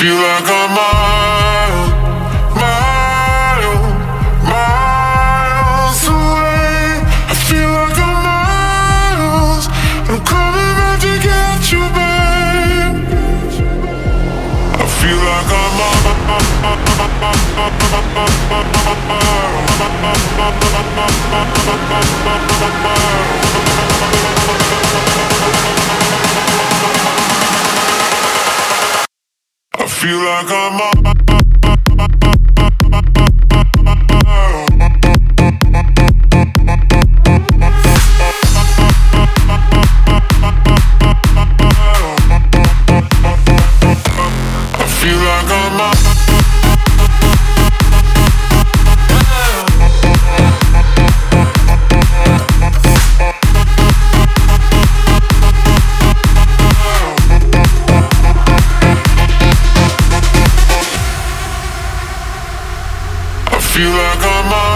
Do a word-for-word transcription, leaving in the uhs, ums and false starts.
feel like I'm miles, miles, miles away. I feel like I'm miles. I'm coming back to get you, babe. I feel like I'm miles. I feel like I'm on. I feel like I'm on. Feel like I'm on.